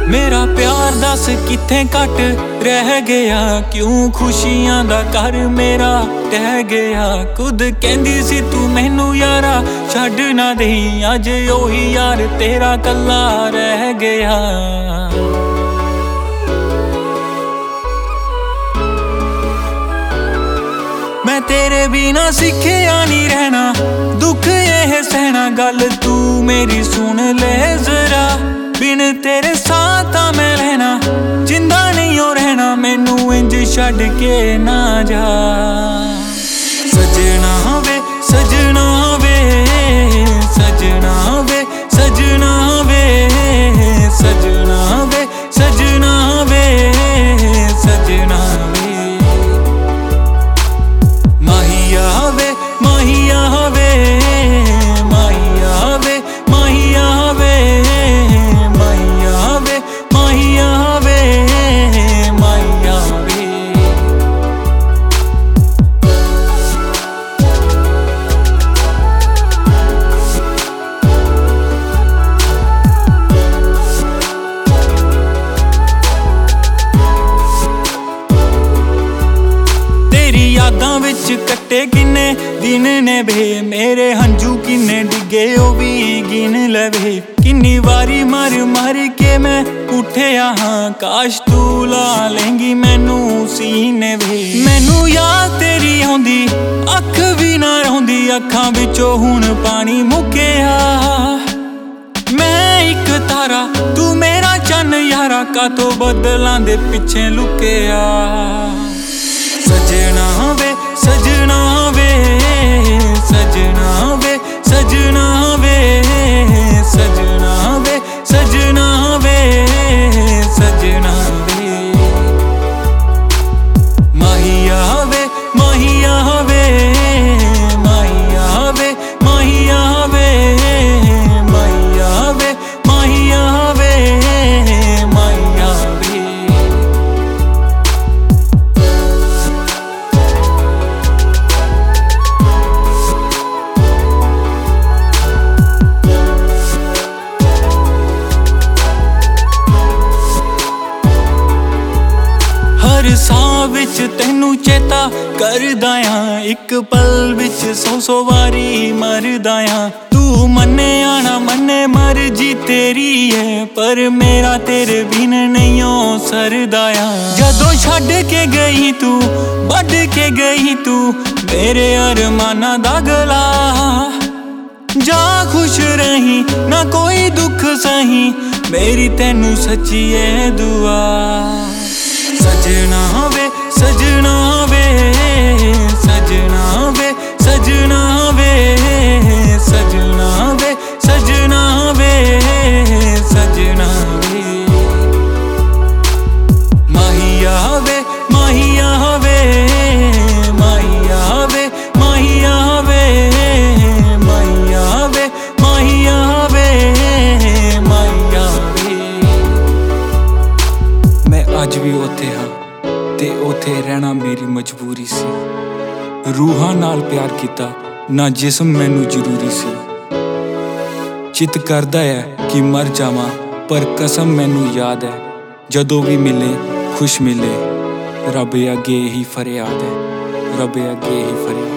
मेरा प्यार दस कित्थे घट रह गया, क्यों खुशियां दा घर मेरा टह गया। खुद कहंदी सी तू मैनू यारा छड्ड ना देईं, अज ओही यार तेरा कल्ला रह गया। मैं तेरे बिना सिखिया नहीं रहना, दुख ये सहना, गल तू मेरी सुन ले जरा। बिन तेरे साथ मैं रहना, जिंदा नहीं हो रहना, मैनू इंज छड्ड के ना जा। सजना वे सजना वे सजना वे सजना वे सजना वे सजना वे सजना वे माहिया वे माहिया वे माहिया वे माहिया वे माहिया वे माहिया वे माहिया वे। तेरी यादां विच कट्टे किन्ने दिन ने वे, मेरे हंझू किन्ने डिगे ओ भी गिन लवे। किन्नी वारी मर मर के मैं उठिया हाँ, काश तू ला लेंगी मैनू सीने वे। मैनू याद तेरी आउंदी अख भी ना रौंदी, अखां विचों हुण पानी मुक्किया। मैं इक तारा तू मेरा चन्न यारा, कातों बदलां दे पिछे लुकिया। सजना वे सजना वे सजना वे सजना वे सजना वे सजना वे सजना वे माहिया वे माहिया वे माहिया वे माहिया वे माहिया वे माहिया वे माहिया वे। हर साह विच तैनू चेता करदा आं, एक पल विच सौ वारी मरदा आं। तू मन्ने आना मन्ने मर्जी तेरी है, पर मेरा तेरे बिन नहीं हो सरदा आं। जदों छड्ड के गई तू वड्ड के गई तू मेरे अरमाना दा गला। जा खुश रही ना कोई दुख सही, मेरी तैनू सच्ची है दुआ। सजना वे सजना वे सजना वे सजना वे सजना वे सजना वे सजना वे माहिया वे माहिया वे माहिया वे माहिया वे माहिया वे माहिया वे माहिया वे। मैं अज भी उत्थे हाँ ते उत्थे रहना मेरी मजबूरी सी। रूहां नाल प्यार कीता ना जिस्म मैनू जरूरी सी। चित करदा है कि मर जावां पर कसम मैनू याद है, जदों भी मिले खुश मिले, रब अगे ही फरियाद है, रब अगे ही फरियाद।